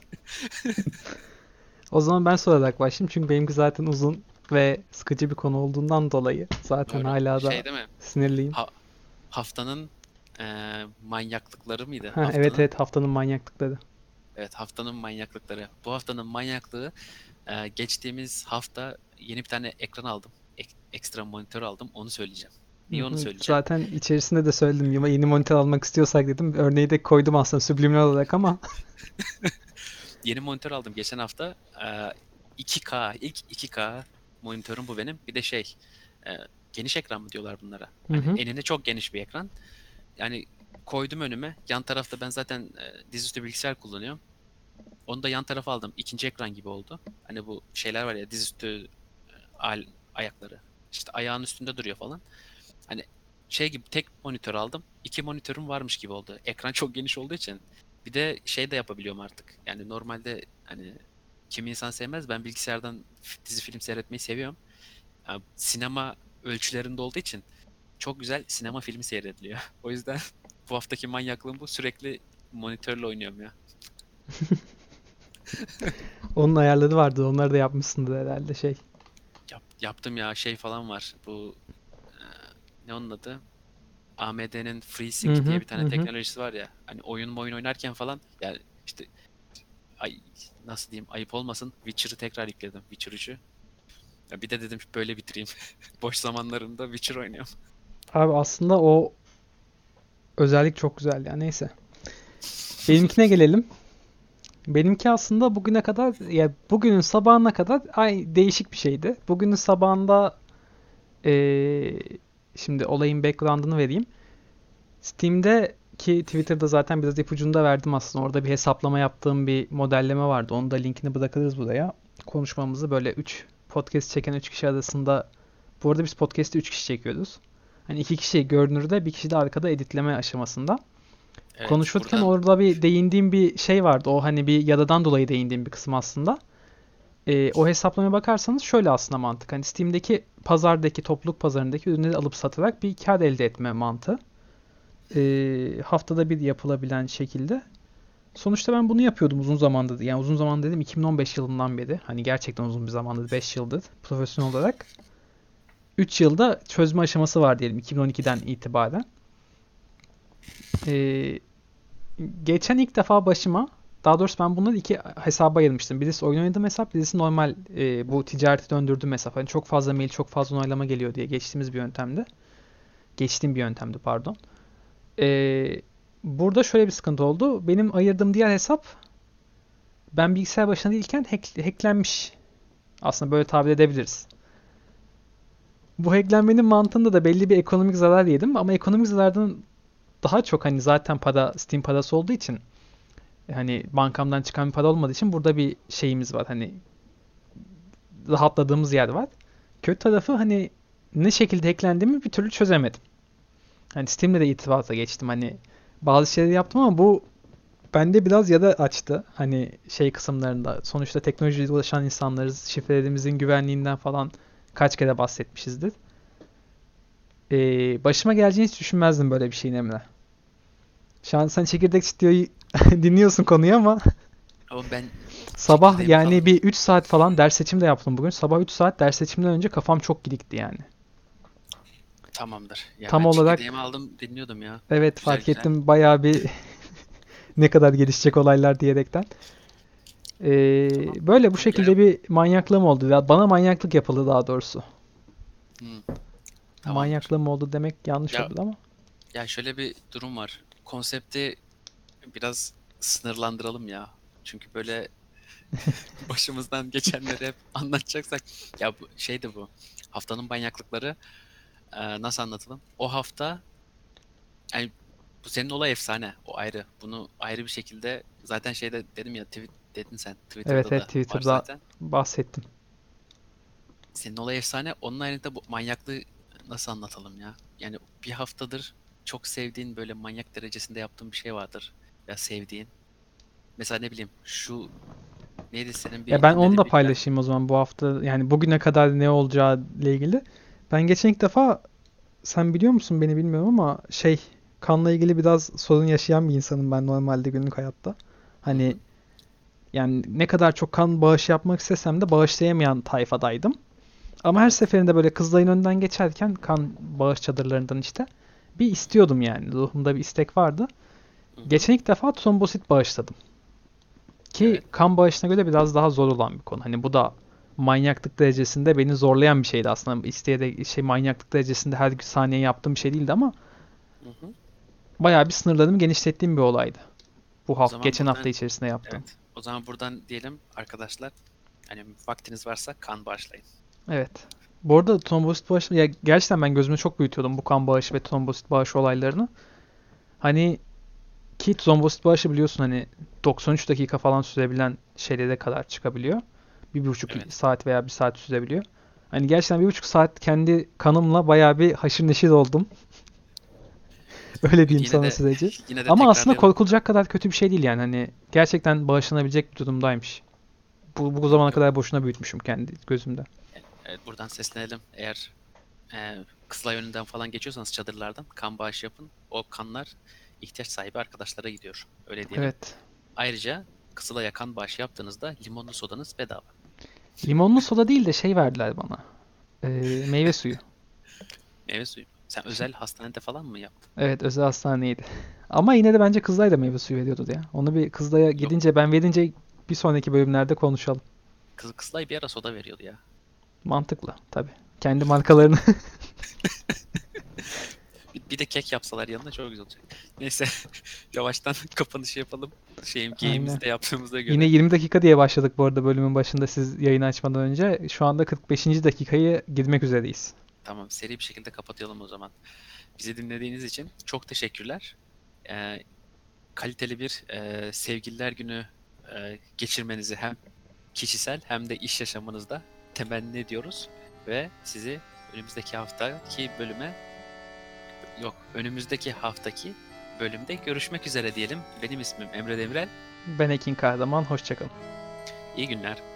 O zaman ben sorarak başlayayım çünkü benimki zaten uzun ve sıkıcı bir konu olduğundan dolayı zaten Doğru. hala da Şey değil mi? sinirliyim. Ha- haftanın eee, manyaklıkları mıydı? Ha, evet Haftanın, evet, haftanın manyaklıkları. evet, haftanın manyaklıkları. Bu haftanın manyaklığı, eee, geçtiğimiz hafta yeni bir tane ekran aldım. Ek- ekstra monitör aldım. Onu söyleyeceğim. Hı Niye onu hı. söyleyeceğim? Zaten içerisinde de söyledim. Yine yeni monitör almak istiyorsak dedim. Örneği de koydum aslında subliminal olarak ama Yeni monitör aldım geçen hafta. Eee, iki K, ilk iki K monitörüm bu benim. Bir de şey, eee, geniş ekran mı diyorlar bunlara? hı Hani hı. enine çok geniş bir ekran. Yani koydum önüme. Yan tarafta ben zaten e, dizüstü bilgisayar kullanıyorum. Onu da yan tarafa aldım. İkinci ekran gibi oldu. Hani bu şeyler var ya, dizüstü e, al, ayakları. İşte ayağın üstünde duruyor falan. Hani şey gibi tek monitör aldım. İki monitörüm varmış gibi oldu. Ekran çok geniş olduğu için. Bir de şey de yapabiliyorum artık. Yani normalde hani kimi insan sevmez. Ben bilgisayardan f- dizi film seyretmeyi seviyorum. Yani sinema ölçülerinde olduğu için çok güzel sinema filmi seyrediliyor. O yüzden bu haftaki manyaklığım bu. Sürekli monitörle oynuyorum ya. Onun ayarları vardı. Onları da yapmışsındır herhalde şey. Yap, yaptım ya, şey falan var. Bu e, ne onun adı? A M D'nin Hı FreeSync diye hı bir hı tane hı. teknolojisi var ya. Hani oyun oyun oynarken falan yani işte, ay, nasıl diyeyim, ayıp olmasın, Witcher'ı tekrar yükledim. Witcher üçü. Ya bir de dedim böyle bitireyim. Boş zamanlarımda Witcher oynuyorum. Abi aslında o özellik çok güzel ya. Neyse. Benimkine gelelim. Benimki aslında bugüne kadar, ya bugünün sabahına kadar ay değişik bir şeydi. Bugünün sabahında eee, şimdi olayın background'ını vereyim. Steam'de ki Twitter'da zaten biraz ipucunu da verdim aslında. Orada bir hesaplama yaptığım bir modelleme vardı. Onu da linkini bırakırız buraya. Konuşmamızı böyle üç podcast çeken üç kişi arasında, bu arada biz podcast'i üç kişi çekiyoruz. Hani iki kişi görünürde, bir kişi de arkada editleme aşamasında. Evet, Konuşurken buradan orada bir değindiğim bir şey vardı. O hani bir yadadan dolayı değindiğim bir kısım aslında. Ee, o hesaplamaya bakarsanız şöyle aslında mantık. Hani Steam'deki pazardaki, topluluk pazarındaki ürünleri alıp satarak bir kar elde etme mantığı. Ee, haftada bir yapılabilen şekilde. Sonuçta ben bunu yapıyordum uzun zamandır. Yani uzun zaman dedim iki bin on beş yılından beri. Hani gerçekten uzun bir zamandır. beş yıldır profesyonel olarak. üç yılda çözme aşaması var diyelim iki bin on ikiden itibaren. Ee, geçen ilk defa başıma, daha doğrusu ben bunları iki hesaba ayırmıştım. Birisi oyun oynadığım hesap, birisi normal e, bu ticareti döndürdüğüm hesap. Hani çok fazla mail, çok fazla onaylama geliyor diye geçtiğimiz bir yöntemdi. Geçtiğim bir yöntemdi pardon. Ee, burada şöyle bir sıkıntı oldu. Benim ayırdığım diğer hesap, ben bilgisayar başında değilken hack, hacklenmiş. Aslında böyle tabir edebiliriz. Bu hacklenmenin mantığında da belli bir ekonomik zarar yedim ama ekonomik zarardan daha çok hani zaten para Steam parası olduğu için, hani bankamdan çıkan bir para olmadığı için burada bir şeyimiz var. Hani rahatladığımız yer var. Kötü tarafı, hani ne şekilde hacklendiğimi bir türlü çözemedim. Hani Steam'le de irtibata geçtim. Hani bazı şeyleri yaptım ama bu bende biraz yara açtı. Hani şey kısımlarında. Sonuçta teknolojiyle uğraşan insanlarız. Şifrelerimizin güvenliğinden falan kaç kere bahsetmişizdir. Ee, başıma geleceğini hiç düşünmezdim böyle bir şeyin, Emre. Şu an sen çekirdek çitliyor'yu dinliyorsun konuyu ama ama ben sabah çekirdeğimi yani falan bir üç saat falan ders seçim de yaptım bugün. Sabah üç saat ders seçimden önce kafam çok gidikti yani. tamamdır. Ya Tam ben olarak çekirdeğimi aldım dinliyordum ya. evet, Güzel fark güzel. ettim bayağı bir ne kadar gelişecek olaylar diyerekten. Tamam. Ee, böyle bu Bir ara şekilde bir manyaklığım oldu. Ya bana manyaklık yapıldı daha doğrusu. Hmm, tamamdır. Manyaklığım oldu demek yanlış Ya olur ama. ya şöyle bir durum var. Konsepti biraz sınırlandıralım ya. Çünkü böyle başımızdan geçenleri hep anlatacaksak ya bu şey de bu. Haftanın manyaklıkları e, nasıl anlatalım? O hafta yani bu senin olay efsane. O ayrı. Bunu ayrı bir şekilde zaten şeyde dedim ya tweet dedin sen. Evet Twitter'da evet, da var Twitter'da zaten. bahsettim. Senin olay efsane. Onun ayrıca bu manyaklığı nasıl anlatalım ya? Yani bir haftadır çok sevdiğin böyle manyak derecesinde yaptığın bir şey vardır. Ya sevdiğin. Mesela ne bileyim şu neydi senin Ya bir ben onu dinlediğin da bir şarkı. paylaşayım o zaman bu hafta. Yani bugüne kadar ne olacağı ile ilgili. Ben geçen ilk defa, sen biliyor musun beni bilmiyorum ama şey, kanla ilgili biraz sorun yaşayan bir insanım ben normalde günlük hayatta. Hı Hani hı. yani ne kadar çok kan bağışı yapmak istesem de bağışlayamayan tayfadaydım. Ama her Evet. seferinde böyle Kızılay'ın önünden geçerken kan bağış çadırlarından işte bir istiyordum yani. Ruhumda bir istek vardı. Hı hı. Geçen ilk defa trombosit bağışladım. Ki Evet. kan bağışına göre biraz daha zor olan bir konu. Hani bu da manyaklık derecesinde beni zorlayan bir şeydi aslında. İsteyerek şey, manyaklık derecesinde her saniye yaptığım bir şey değildi ama Hı hı. bayağı bir sınırlarımı genişlettiğim bir olaydı. Bu O hafta, zaman geçen hafta buradan içerisinde yaptığım. evet. O zaman buradan diyelim arkadaşlar hani vaktiniz varsa kan bağışlayın. Evet. Bu arada trombosit bağışı, ya gerçekten ben gözümde çok büyütüyordum bu kan bağışı ve trombosit bağışı olaylarını. Hani ki trombosit bağışı biliyorsun hani doksan üç dakika falan sürebilen şeylere kadar çıkabiliyor. Bir buçuk Evet. saat veya bir saat sürebiliyor. Hani gerçekten bir buçuk saat kendi kanımla bayağı bir haşır neşir oldum. Öyle diyeyim Yine sana de süreci. yine de Ama aslında tekrarlayalım. korkulacak kadar kötü bir şey değil yani. Hani gerçekten bağışlanabilecek bir durumdaymış. Bu, bu zamana Yok yok. kadar boşuna büyütmüşüm kendi gözümde. Evet, buradan seslenelim. Eğer e, Kızılay önünden falan geçiyorsanız çadırlardan kan bağışı yapın. O kanlar ihtiyaç sahibi arkadaşlara gidiyor. Öyle diyelim. Evet. Ayrıca Kızılay'a kan bağışı yaptığınızda limonlu sodanız bedava. Limonlu soda değil de şey verdiler bana. Ee, meyve suyu. Meyve suyu. Sen özel hastanede falan mı yaptın? Evet, özel hastaneydi. Ama yine de bence Kızılay da meyve suyu veriyordu ya. Onu bir Kızılay'a Yok. gidince, ben verince bir sonraki bölümlerde konuşalım. Kız, Kızılay bir ara soda veriyordu ya. Mantıklı tabii. Kendi markalarını. Bir, bir de kek yapsalar yanında çok güzel olacak. Neyse yavaştan kapanışı yapalım. Şeyim Aynen. geyiğimizi de yaptığımıza Yine göre. yirmi dakika diye başladık bu arada bölümün başında siz yayını açmadan önce. Şu anda kırk beşinci dakikayı girmek üzereyiz. Tamam, seri bir şekilde kapatalım o zaman. Bizi dinlediğiniz için çok teşekkürler. e, kaliteli bir e, Sevgililer Günü e, geçirmenizi hem kişisel hem de iş yaşamınızda temenni ediyoruz ve sizi önümüzdeki haftaki bölüme yok önümüzdeki haftaki bölümde görüşmek üzere diyelim. Benim ismim Emre Demirel. Ben Ekin Kahraman. Hoşça kalın. İyi günler.